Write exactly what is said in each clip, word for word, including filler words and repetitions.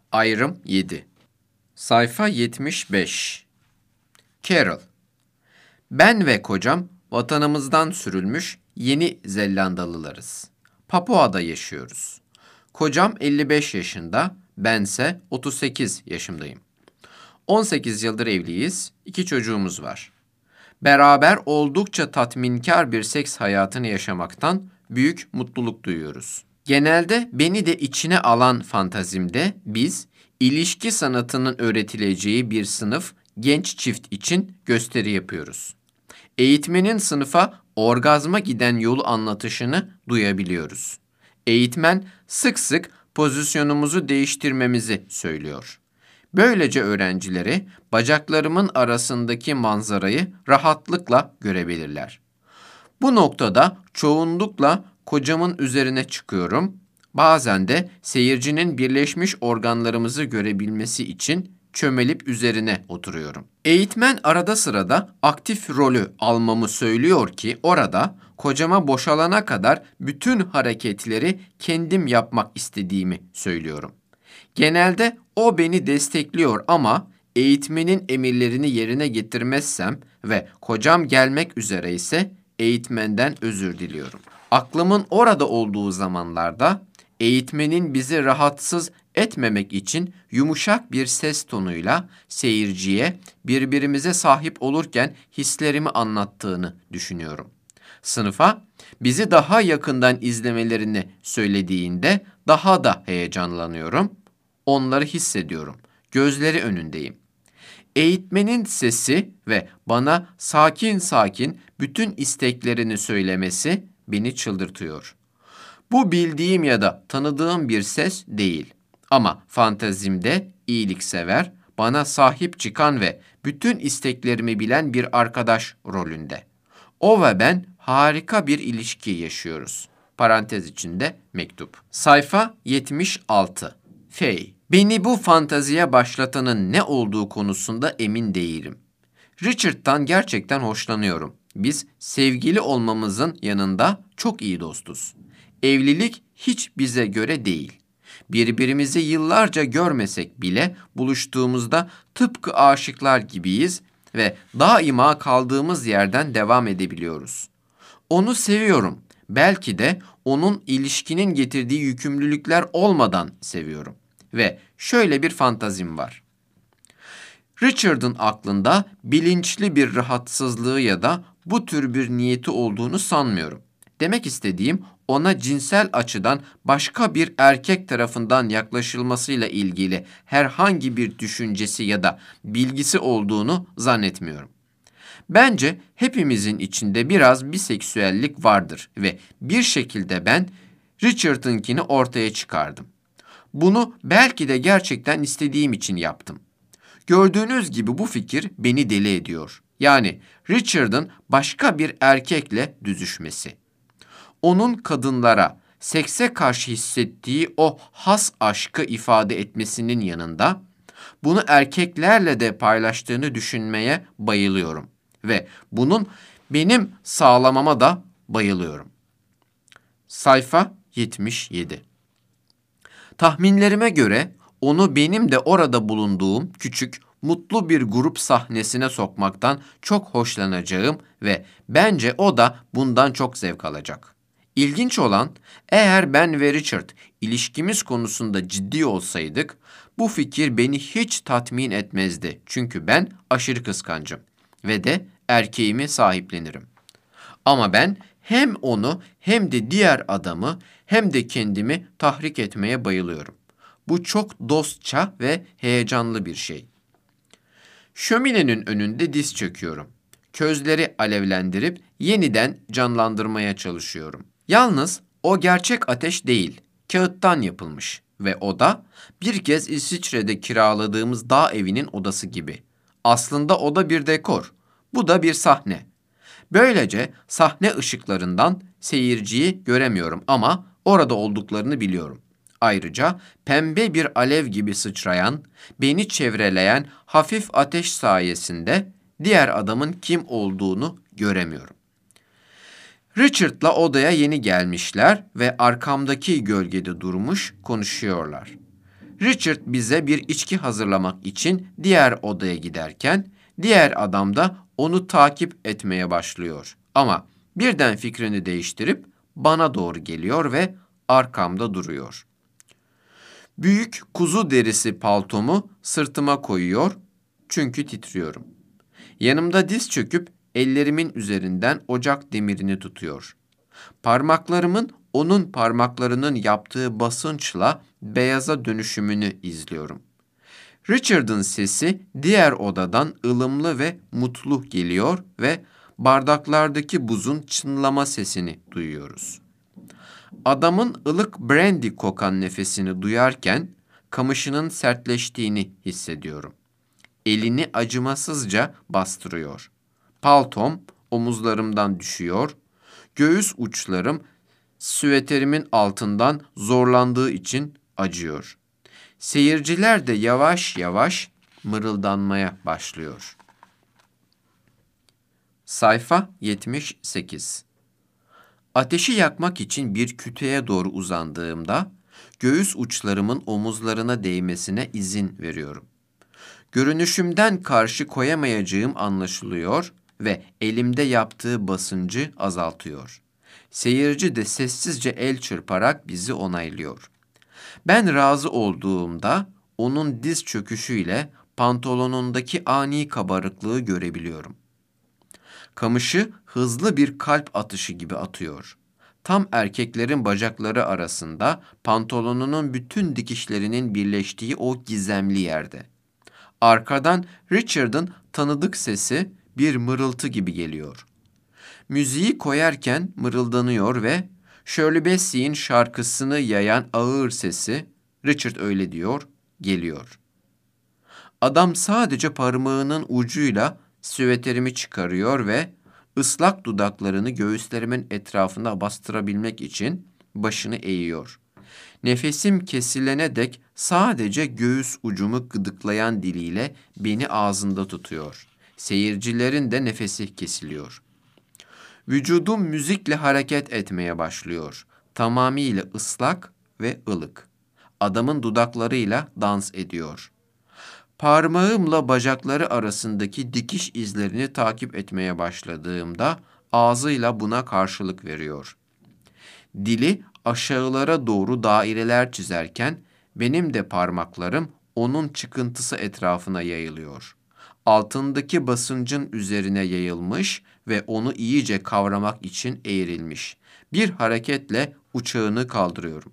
Ayrım yedi. Sayfa yetmiş beş. Carol. Ben ve kocam vatanımızdan sürülmüş Yeni Zelandalılarız. Papua'da yaşıyoruz. Kocam elli beş yaşında, bense otuz sekiz yaşındayım. on sekiz yıldır evliyiz, iki çocuğumuz var. Beraber oldukça tatminkar bir seks hayatını yaşamaktan büyük mutluluk duyuyoruz. Genelde beni de içine alan fantazimde biz, ilişki sanatının öğretileceği bir sınıf genç çift için gösteri yapıyoruz. Eğitmenin sınıfa orgazma giden yolu anlatışını duyabiliyoruz. Eğitmen sık sık pozisyonumuzu değiştirmemizi söylüyor. Böylece öğrencileri bacaklarımın arasındaki manzarayı rahatlıkla görebilirler. Bu noktada çoğunlukla kocamın üzerine çıkıyorum. Bazen de seyircinin birleşmiş organlarımızı görebilmesi için çömelip üzerine oturuyorum. Eğitmen arada sırada aktif rolü almamı söylüyor ki orada kocama boşalana kadar bütün hareketleri kendim yapmak istediğimi söylüyorum. Genelde o beni destekliyor ama eğitmenin emirlerini yerine getirmezsem ve kocam gelmek üzere ise eğitmenden özür diliyorum. Aklımın orada olduğu zamanlarda eğitmenin bizi rahatsız etmemek için yumuşak bir ses tonuyla seyirciye birbirimize sahip olurken hislerimi anlattığını düşünüyorum. Sınıfa bizi daha yakından izlemelerini söylediğinde daha da heyecanlanıyorum. Onları hissediyorum. Gözleri önündeyim. Eğitmenin sesi ve bana sakin sakin bütün isteklerini söylemesi beni çıldırtıyor. Bu bildiğim ya da tanıdığım bir ses değil. Ama fantazimde iyiliksever, bana sahip çıkan ve bütün isteklerimi bilen bir arkadaş rolünde. O ve ben harika bir ilişki yaşıyoruz. Parantez içinde mektup. Sayfa yetmiş altı. Faye. Beni bu fantaziye başlatanın ne olduğu konusunda emin değilim. Richard'tan gerçekten hoşlanıyorum. Biz sevgili olmamızın yanında çok iyi dostuz. Evlilik hiç bize göre değil. Birbirimizi yıllarca görmesek bile buluştuğumuzda tıpkı aşıklar gibiyiz ve daima kaldığımız yerden devam edebiliyoruz. Onu seviyorum. Belki de onun ilişkinin getirdiği yükümlülükler olmadan seviyorum. Ve şöyle bir fantazim var. Richard'ın aklında bilinçli bir rahatsızlığı ya da bu tür bir niyeti olduğunu sanmıyorum. Demek istediğim ona cinsel açıdan başka bir erkek tarafından yaklaşılmasıyla ilgili herhangi bir düşüncesi ya da bilgisi olduğunu zannetmiyorum. Bence hepimizin içinde biraz biseksüellik vardır ve bir şekilde ben Richard'ınkini ortaya çıkardım. Bunu belki de gerçekten istediğim için yaptım. Gördüğünüz gibi bu fikir beni deli ediyor. Yani Richard'ın başka bir erkekle düzüşmesi. Onun kadınlara, sekse karşı hissettiği o has aşkı ifade etmesinin yanında bunu erkeklerle de paylaştığını düşünmeye bayılıyorum. Ve bunun benim sağlamama da bayılıyorum. Sayfa yetmiş yedi. Tahminlerime göre onu benim de orada bulunduğum küçük, mutlu bir grup sahnesine sokmaktan çok hoşlanacağım ve bence o da bundan çok zevk alacak. İlginç olan, eğer ben ve Richard ilişkimiz konusunda ciddi olsaydık, bu fikir beni hiç tatmin etmezdi. Çünkü ben aşırı kıskancım ve de erkeğimi sahiplenirim. Ama ben hem onu hem de diğer adamı hem de kendimi tahrik etmeye bayılıyorum. Bu çok dostça ve heyecanlı bir şey. Şöminenin önünde diz çöküyorum. Közleri alevlendirip yeniden canlandırmaya çalışıyorum. Yalnız o gerçek ateş değil, kağıttan yapılmış ve oda bir kez İsviçre'de kiraladığımız dağ evinin odası gibi. Aslında oda bir dekor, bu da bir sahne. Böylece sahne ışıklarından seyirciyi göremiyorum ama orada olduklarını biliyorum. Ayrıca pembe bir alev gibi sıçrayan, beni çevreleyen hafif ateş sayesinde diğer adamın kim olduğunu göremiyorum. Richard'la odaya yeni gelmişler ve arkamdaki gölgede durmuş konuşuyorlar. Richard bize bir içki hazırlamak için diğer odaya giderken diğer adam da onu takip etmeye başlıyor. Ama birden fikrini değiştirip bana doğru geliyor ve arkamda duruyor. Büyük kuzu derisi paltomu sırtıma koyuyor çünkü titriyorum. Yanımda diz çöküp ellerimin üzerinden ocak demirini tutuyor. Parmaklarımın onun parmaklarının yaptığı basınçla beyaza dönüşümünü izliyorum. Richard'ın sesi diğer odadan ılımlı ve mutlu geliyor ve bardaklardaki buzun çınlama sesini duyuyoruz. Adamın ılık brandy kokan nefesini duyarken kamışının sertleştiğini hissediyorum. Elini acımasızca bastırıyor. Paltom omuzlarımdan düşüyor. Göğüs uçlarım süveterimin altından zorlandığı için acıyor. Seyirciler de yavaş yavaş mırıldanmaya başlıyor. Sayfa yetmiş sekiz. Ateşi yakmak için bir kütüğe doğru uzandığımda göğüs uçlarımın omuzlarına değmesine izin veriyorum. Görünüşümden karşı koyamayacağım anlaşılıyor ve elimde yaptığı basıncı azaltıyor. Seyirci de sessizce el çırparak bizi onaylıyor. Ben razı olduğumda onun diz çöküşüyle pantolonundaki ani kabarıklığı görebiliyorum. Kamışı hızlı bir kalp atışı gibi atıyor. Tam erkeklerin bacakları arasında pantolonunun bütün dikişlerinin birleştiği o gizemli yerde. Arkadan Richard'ın tanıdık sesi bir mırıltı gibi geliyor. Müziği koyarken mırıldanıyor ve Shirley Bassey'in şarkısını yayan ağır sesi, Richard öyle diyor, geliyor. Adam sadece parmağının ucuyla süveterimi çıkarıyor ve ıslak dudaklarını göğüslerimin etrafına bastırabilmek için başını eğiyor. Nefesim kesilene dek sadece göğüs ucumu gıdıklayan diliyle beni ağzında tutuyor. Seyircilerin de nefesi kesiliyor. Vücudum müzikle hareket etmeye başlıyor. Tamamıyla ıslak ve ılık. Adamın dudaklarıyla dans ediyor. Parmağımla bacakları arasındaki dikiş izlerini takip etmeye başladığımda ağzıyla buna karşılık veriyor. Dili aşağılara doğru daireler çizerken benim de parmaklarım onun çıkıntısı etrafına yayılıyor. Altındaki basıncın üzerine yayılmış ve onu iyice kavramak için eğrilmiş. Bir hareketle uçağını kaldırıyorum.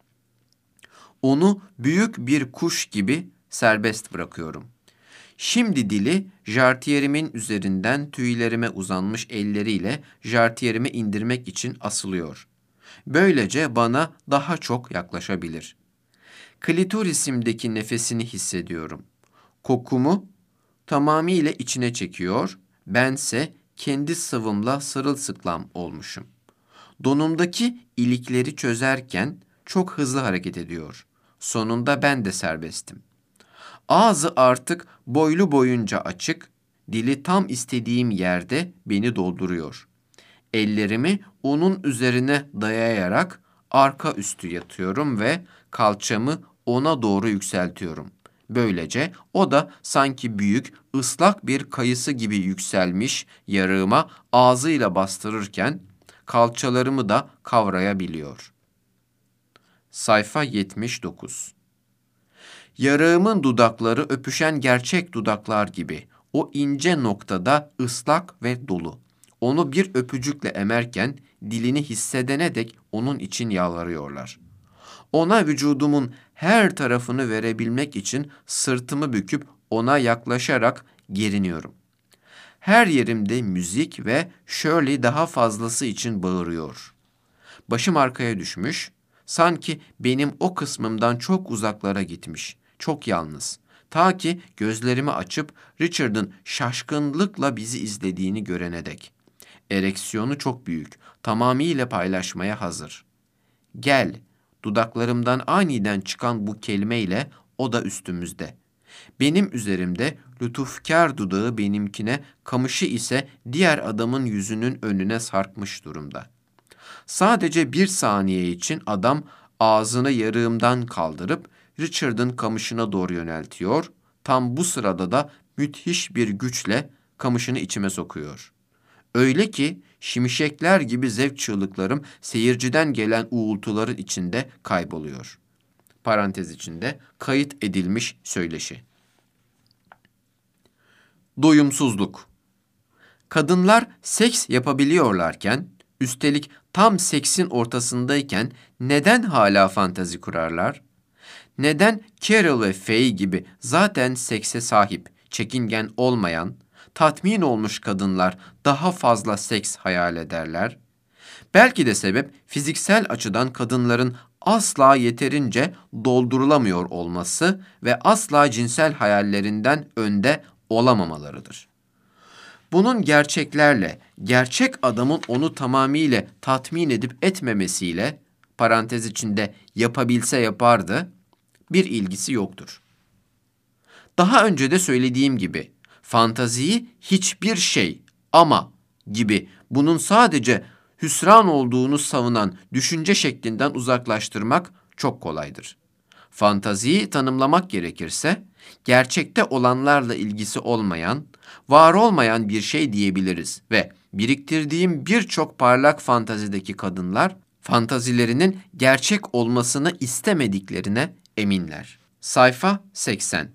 Onu büyük bir kuş gibi serbest bırakıyorum. Şimdi dili jartiyerimin üzerinden tüylerime uzanmış elleriyle jartiyerimi indirmek için asılıyor. Böylece bana daha çok yaklaşabilir. Klitorisimdeki nefesini hissediyorum. Kokumu tamamıyla içine çekiyor, bense kendi sıvımla sırılsıklam olmuşum. Donumdaki ilikleri çözerken çok hızlı hareket ediyor. Sonunda ben de serbestim. Ağzı artık boylu boyunca açık, dili tam istediğim yerde beni dolduruyor. Ellerimi onun üzerine dayayarak arka üstü yatıyorum ve kalçamı ona doğru yükseltiyorum. Böylece o da sanki büyük, ıslak bir kayısı gibi yükselmiş yarığıma ağzıyla bastırırken kalçalarımı da kavrayabiliyor. Sayfa yetmiş dokuz. Yarığımın dudakları öpüşen gerçek dudaklar gibi. O ince noktada ıslak ve dolu. Onu bir öpücükle emerken dilini hissedene dek onun için yalvarıyorlar. Ona vücudumun her tarafını verebilmek için sırtımı büküp ona yaklaşarak geriniyorum. Her yerimde müzik ve Shirley daha fazlası için bağırıyor. Başım arkaya düşmüş, sanki benim o kısmımdan çok uzaklara gitmiş, çok yalnız. Ta ki gözlerimi açıp Richard'ın şaşkınlıkla bizi izlediğini görene dek. Ereksiyonu çok büyük, tamamıyla paylaşmaya hazır. Gel, dudaklarımdan aniden çıkan bu kelimeyle o da üstümüzde. Benim üzerimde lütufkar dudağı benimkine, kamışı ise diğer adamın yüzünün önüne sarkmış durumda. Sadece bir saniye için adam ağzını yarığımdan kaldırıp Richard'ın kamışına doğru yöneltiyor. Tam bu sırada da müthiş bir güçle kamışını içime sokuyor. Öyle ki şimşekler gibi zevk çığlıklarım seyirciden gelen uğultuların içinde kayboluyor. Parantez içinde kayıt edilmiş söyleşi. Doyumsuzluk. Kadınlar seks yapabiliyorlarken, üstelik tam seksin ortasındayken neden hala fantezi kurarlar? Neden Carol ve Faye gibi zaten sekse sahip, çekingen olmayan, tatmin olmuş kadınlar daha fazla seks hayal ederler? Belki de sebep fiziksel açıdan kadınların asla yeterince doldurulamıyor olması ve asla cinsel hayallerinden önde olamamalarıdır. Bunun gerçeklerle, gerçek adamın onu tamamıyla tatmin edip etmemesiyle, parantez içinde yapabilse yapardı, bir ilgisi yoktur. Daha önce de söylediğim gibi, fantaziyi hiçbir şey ama gibi bunun sadece hüsran olduğunu savunan düşünce şeklinden uzaklaştırmak çok kolaydır. Fantaziyi tanımlamak gerekirse, gerçekte olanlarla ilgisi olmayan, var olmayan bir şey diyebiliriz ve biriktirdiğim birçok parlak fantazideki kadınlar, fantazilerinin gerçek olmasını istemediklerine eminler. Sayfa seksen.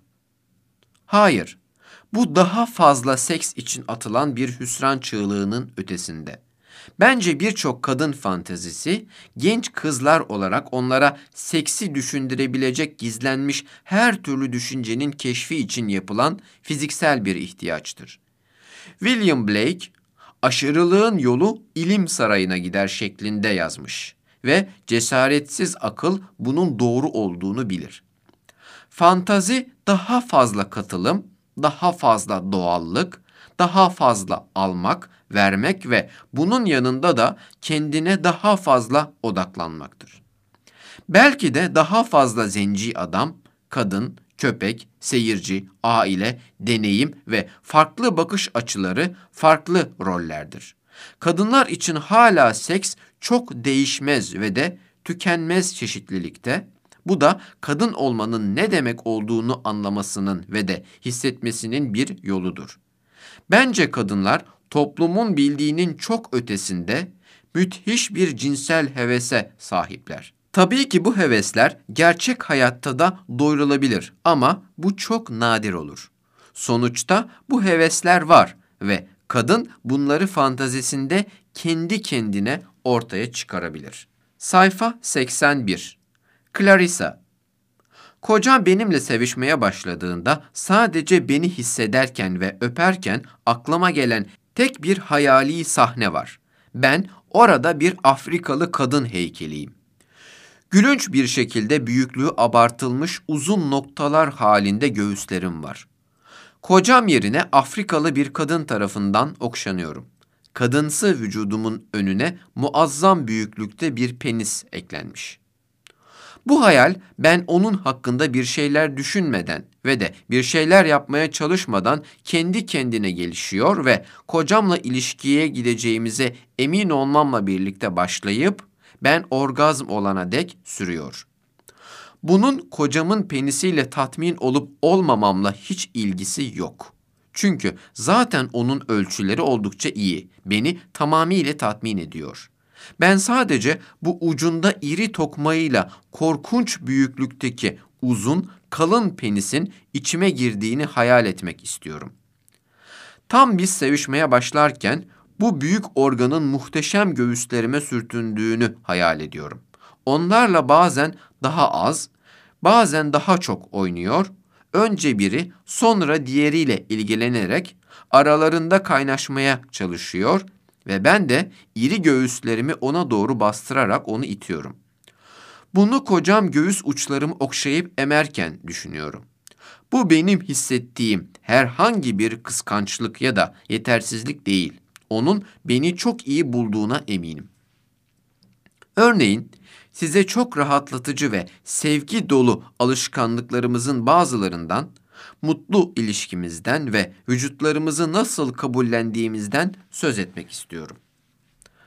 Hayır, bu daha fazla seks için atılan bir hüsran çığlığının ötesinde. Bence birçok kadın fantezisi, genç kızlar olarak onlara seksi düşündürebilecek gizlenmiş her türlü düşüncenin keşfi için yapılan fiziksel bir ihtiyaçtır. William Blake, aşırılığın yolu ilim sarayına gider şeklinde yazmış ve cesaretsiz akıl bunun doğru olduğunu bilir. Fantazi daha fazla katılım, daha fazla doğallık, daha fazla almak, vermek ve bunun yanında da kendine daha fazla odaklanmaktır. Belki de daha fazla zenci adam, kadın, köpek, seyirci, aile, deneyim ve farklı bakış açıları farklı rollerdir. Kadınlar için hala seks çok değişmez ve de tükenmez çeşitlilikte. Bu da kadın olmanın ne demek olduğunu anlamasının ve de hissetmesinin bir yoludur. Bence kadınlar toplumun bildiğinin çok ötesinde müthiş bir cinsel hevese sahipler. Tabii ki bu hevesler gerçek hayatta da doyurulabilir ama bu çok nadir olur. Sonuçta bu hevesler var ve kadın bunları fantazisinde kendi kendine ortaya çıkarabilir. Sayfa seksen bir. Clarissa. Kocam benimle sevişmeye başladığında sadece beni hissederken ve öperken aklıma gelen tek bir hayali sahne var. Ben orada bir Afrikalı kadın heykeliyim. Gülünç bir şekilde büyüklüğü abartılmış uzun noktalar halinde göğüslerim var. Kocam yerine Afrikalı bir kadın tarafından okşanıyorum. Kadınsı vücudumun önüne muazzam büyüklükte bir penis eklenmiş. Bu hayal ben onun hakkında bir şeyler düşünmeden ve de bir şeyler yapmaya çalışmadan kendi kendine gelişiyor ve kocamla ilişkiye gideceğimize emin olmamla birlikte başlayıp ben orgazm olana dek sürüyor. Bunun kocamın penisiyle tatmin olup olmamamla hiç ilgisi yok. Çünkü zaten onun ölçüleri oldukça iyi. Beni tamamıyla tatmin ediyor. Ben sadece bu ucunda iri tokmağıyla korkunç büyüklükteki uzun, kalın penisin içime girdiğini hayal etmek istiyorum. Tam biz sevişmeye başlarken bu büyük organın muhteşem göğüslerime sürtündüğünü hayal ediyorum. Onlarla bazen daha az, bazen daha çok oynuyor. Önce biri, sonra diğeriyle ilgilenerek aralarında kaynaşmaya çalışıyor ve ben de iri göğüslerimi ona doğru bastırarak onu itiyorum. Bunu kocam göğüs uçlarımı okşayıp emerken düşünüyorum. Bu benim hissettiğim herhangi bir kıskançlık ya da yetersizlik değil. Onun beni çok iyi bulduğuna eminim. Örneğin size çok rahatlatıcı ve sevgi dolu alışkanlıklarımızın bazılarından, mutlu ilişkimizden ve vücutlarımızı nasıl kabullendiğimizden söz etmek istiyorum.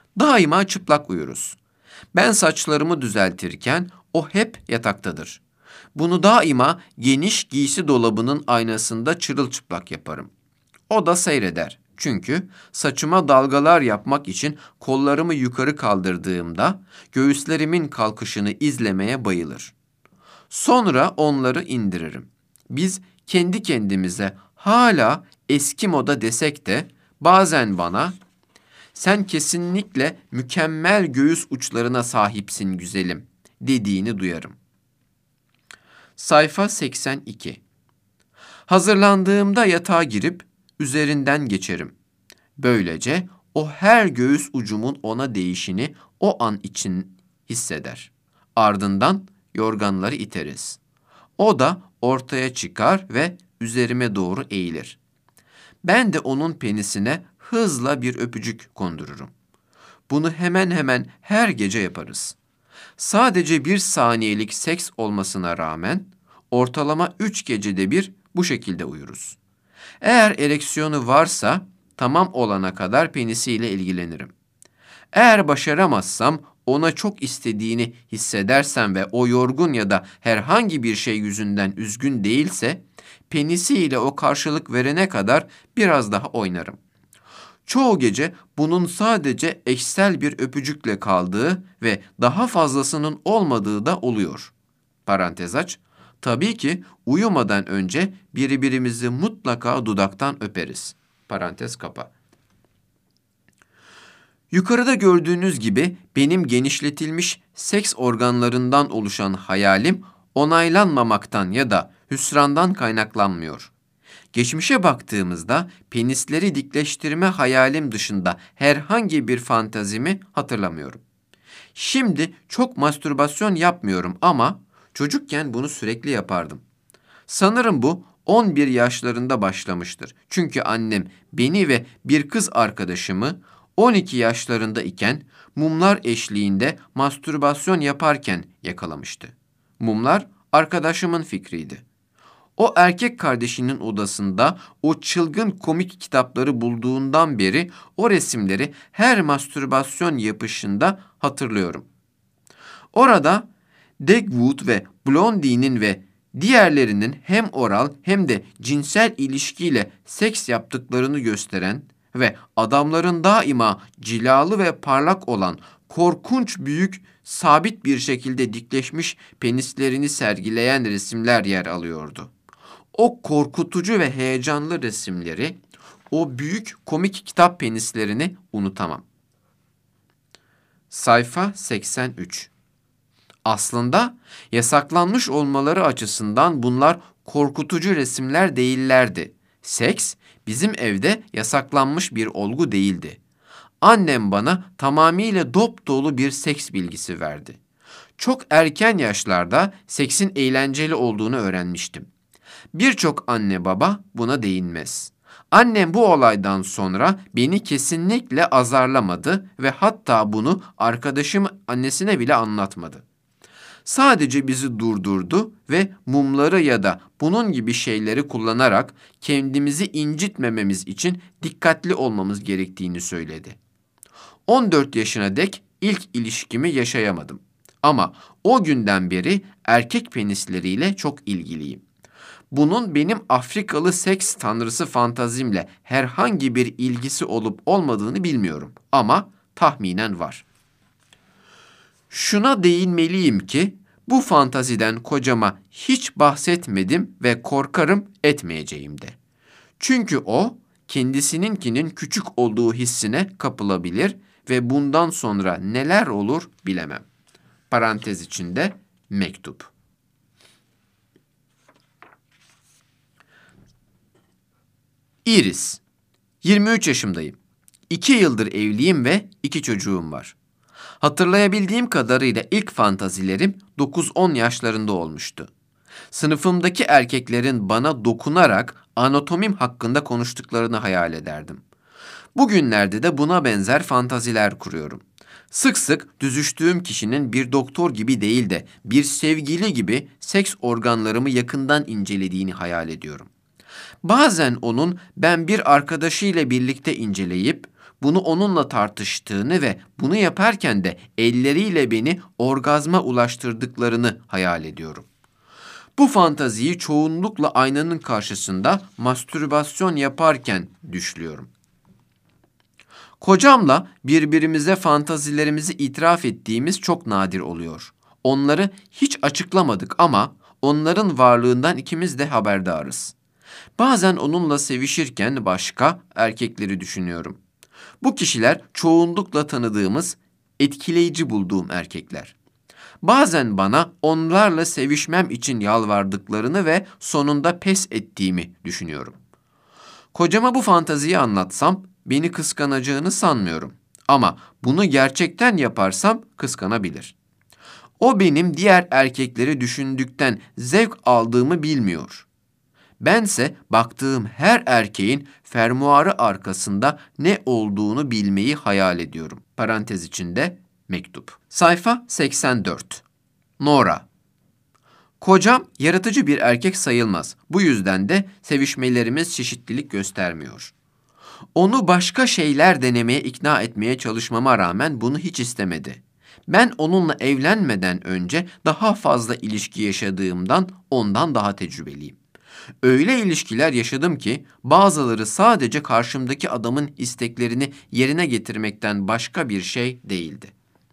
Daima çıplak uyuruz. Ben saçlarımı düzeltirken o hep yataktadır. Bunu daima geniş giysi dolabının aynasında çırılçıplak yaparım. O da seyreder. Çünkü saçıma dalgalar yapmak için kollarımı yukarı kaldırdığımda göğüslerimin kalkışını izlemeye bayılır. Sonra onları indiririm. Biz kendi kendimize hala eski moda desek de bazen bana "Sen kesinlikle mükemmel göğüs uçlarına sahipsin güzelim" dediğini duyarım. Sayfa seksen iki. Hazırlandığımda yatağa girip üzerinden geçerim. Böylece o her göğüs ucumun ona değişini o an için hisseder. Ardından yorganları iteriz. O da ortaya çıkar ve üzerime doğru eğilir. Ben de onun penisine hızla bir öpücük kondururum. Bunu hemen hemen her gece yaparız. Sadece bir saniyelik seks olmasına rağmen ortalama üç gecede bir bu şekilde uyuruz. Eğer ereksiyonu varsa tamam olana kadar penisiyle ilgilenirim. Eğer başaramazsam, ona çok istediğini hissedersem ve o yorgun ya da herhangi bir şey yüzünden üzgün değilse, penisiyle o karşılık verene kadar biraz daha oynarım. Çoğu gece bunun sadece eşsel bir öpücükle kaldığı ve daha fazlasının olmadığı da oluyor. Parantez aç. Tabii ki uyumadan önce birbirimizi mutlaka dudaktan öperiz. Parantez kapa. Yukarıda gördüğünüz gibi benim genişletilmiş seks organlarından oluşan hayalim onaylanmamaktan ya da hüsrandan kaynaklanmıyor. Geçmişe baktığımızda penisleri dikleştirme hayalim dışında herhangi bir fantazimi hatırlamıyorum. Şimdi çok mastürbasyon yapmıyorum ama çocukken bunu sürekli yapardım. Sanırım bu on bir yaşlarında başlamıştır. Çünkü annem beni ve bir kız arkadaşımı on iki yaşlarında iken mumlar eşliğinde mastürbasyon yaparken yakalamıştı. Mumlar arkadaşımın fikriydi. O erkek kardeşinin odasında o çılgın komik kitapları bulduğundan beri o resimleri her mastürbasyon yapışında hatırlıyorum. Orada Dagwood ve Blondie'nin ve diğerlerinin hem oral hem de cinsel ilişkiyle seks yaptıklarını gösteren ve adamların daima cilalı ve parlak olan korkunç büyük sabit bir şekilde dikleşmiş penislerini sergileyen resimler yer alıyordu. O korkutucu ve heyecanlı resimleri, o büyük komik kitap penislerini unutamam. Sayfa seksen üç. Aslında yasaklanmış olmaları açısından bunlar korkutucu resimler değillerdi. Seks bizim evde yasaklanmış bir olgu değildi. Annem bana tamamıyla dop dolu bir seks bilgisi verdi. Çok erken yaşlarda seksin eğlenceli olduğunu öğrenmiştim. Birçok anne baba buna değinmez. Annem bu olaydan sonra beni kesinlikle azarlamadı ve hatta bunu arkadaşım annesine bile anlatmadı. Sadece bizi durdurdu ve mumları ya da bunun gibi şeyleri kullanarak kendimizi incitmememiz için dikkatli olmamız gerektiğini söyledi. on dört yaşına dek ilk ilişkimi yaşayamadım. Ama o günden beri erkek penisleriyle çok ilgiliyim. Bunun benim Afrikalı seks tanrısı fantazimle herhangi bir ilgisi olup olmadığını bilmiyorum ama tahminen var. Şuna değinmeliyim ki bu fantaziden kocama hiç bahsetmedim ve korkarım etmeyeceğim de. Çünkü o kendisininkinin küçük olduğu hissine kapılabilir ve bundan sonra neler olur bilemem. Parantez içinde mektup. Iris. yirmi üç yaşımdayım. iki yıldır evliyim ve iki çocuğum var. Hatırlayabildiğim kadarıyla ilk fantazilerim dokuz on yaşlarında olmuştu. Sınıfımdaki erkeklerin bana dokunarak anatomim hakkında konuştuklarını hayal ederdim. Bugünlerde de buna benzer fantaziler kuruyorum. Sık sık düzüştüğüm kişinin bir doktor gibi değil de bir sevgili gibi seks organlarımı yakından incelediğini hayal ediyorum. Bazen onun ben bir arkadaşıyla birlikte inceleyip bunu onunla tartıştığını ve bunu yaparken de elleriyle beni orgazma ulaştırdıklarını hayal ediyorum. Bu fantaziyi çoğunlukla aynanın karşısında mastürbasyon yaparken düşlüyorum. Kocamla birbirimize fantazilerimizi itiraf ettiğimiz çok nadir oluyor. Onları hiç açıklamadık ama onların varlığından ikimiz de haberdarız. Bazen onunla sevişirken başka erkekleri düşünüyorum. Bu kişiler çoğunlukla tanıdığımız, etkileyici bulduğum erkekler. Bazen bana onlarla sevişmem için yalvardıklarını ve sonunda pes ettiğimi düşünüyorum. Kocama bu fantaziyi anlatsam beni kıskanacağını sanmıyorum. Ama bunu gerçekten yaparsam kıskanabilir. O benim diğer erkekleri düşündükten zevk aldığımı bilmiyor. Bense baktığım her erkeğin fermuarı arkasında ne olduğunu bilmeyi hayal ediyorum. Parantez içinde mektup. Sayfa seksen dört. Nora. Kocam yaratıcı bir erkek sayılmaz. Bu yüzden de sevişmelerimiz çeşitlilik göstermiyor. Onu başka şeyler denemeye ikna etmeye çalışmama rağmen bunu hiç istemedi. Ben onunla evlenmeden önce daha fazla ilişki yaşadığımdan ondan daha tecrübeliyim. Öyle ilişkiler yaşadım ki bazıları sadece karşımdaki adamın isteklerini yerine getirmekten başka bir şey değildi.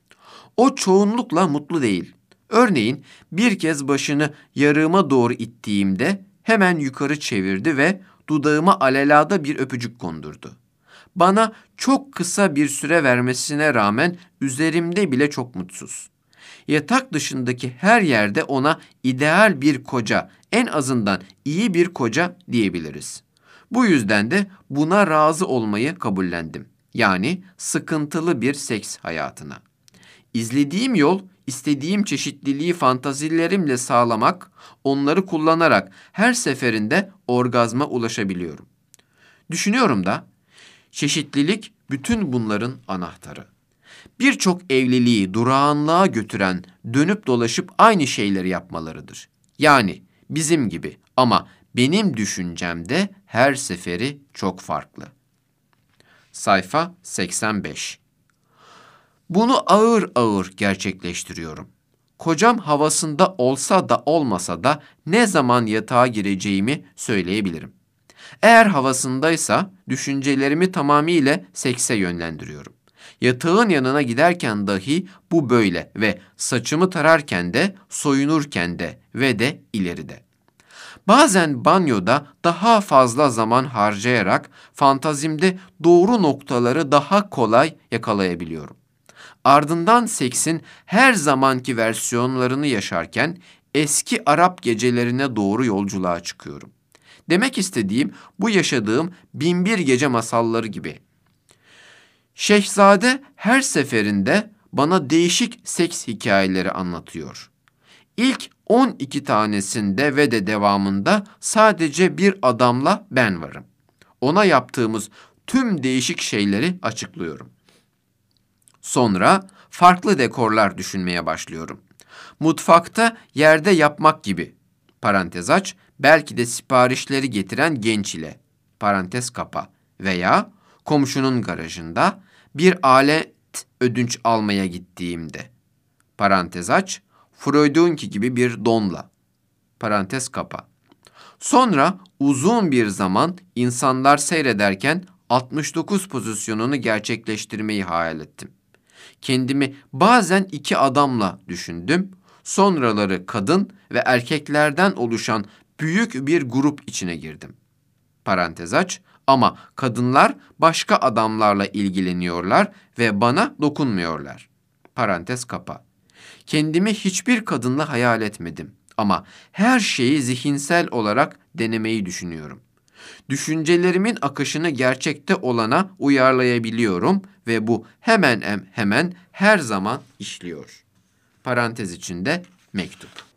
O çoğunlukla mutlu değil. Örneğin bir kez başını yarığıma doğru ittiğimde hemen yukarı çevirdi ve dudağıma alelada bir öpücük kondurdu. Bana çok kısa bir süre vermesine rağmen üzerimde bile çok mutsuz. Yatak dışındaki her yerde ona ideal bir koca, en azından iyi bir koca diyebiliriz. Bu yüzden de buna razı olmayı kabullendim. Yani sıkıntılı bir seks hayatına. İzlediğim yol, istediğim çeşitliliği fantazilerimle sağlamak, onları kullanarak her seferinde orgazma ulaşabiliyorum. Düşünüyorum da, çeşitlilik bütün bunların anahtarı. Birçok evliliği durağanlığa götüren, dönüp dolaşıp aynı şeyleri yapmalarıdır. Yani bizim gibi ama benim düşüncemde her seferi çok farklı. Sayfa seksen beş. Bunu ağır ağır gerçekleştiriyorum. Kocam havasında olsa da olmasa da ne zaman yatağa gireceğimi söyleyebilirim. Eğer havasındaysa düşüncelerimi tamamıyla sekse yönlendiriyorum. Yatağın yanına giderken dahi bu böyle ve saçımı tararken de, soyunurken de ve de ileride. Bazen banyoda daha fazla zaman harcayarak fantazimde doğru noktaları daha kolay yakalayabiliyorum. Ardından seksin her zamanki versiyonlarını yaşarken eski Arap gecelerine doğru yolculuğa çıkıyorum. Demek istediğim bu yaşadığım binbir gece masalları gibi. Şehzade her seferinde bana değişik seks hikayeleri anlatıyor. İlk on iki tanesinde ve de devamında sadece bir adamla ben varım. Ona yaptığımız tüm değişik şeyleri açıklıyorum. Sonra farklı dekorlar düşünmeye başlıyorum. Mutfakta yerde yapmak gibi, parantez aç, belki de siparişleri getiren genç ile, parantez kapa, veya komşunun garajında bir alet ödünç almaya gittiğimde, parantez aç, Freud'unki gibi bir donla, parantez kapa. Sonra uzun bir zaman insanlar seyrederken altmış dokuz pozisyonunu gerçekleştirmeyi hayal ettim. Kendimi bazen iki adamla düşündüm, sonraları kadın ve erkeklerden oluşan büyük bir grup içine girdim. Parantez aç, ama kadınlar başka adamlarla ilgileniyorlar ve bana dokunmuyorlar. Parantez kapa. Kendimi hiçbir kadınla hayal etmedim ama her şeyi zihinsel olarak denemeyi düşünüyorum. Düşüncelerimin akışını gerçekte olana uyarlayabiliyorum ve bu hemen hemen her zaman işliyor. Parantez içinde mektup.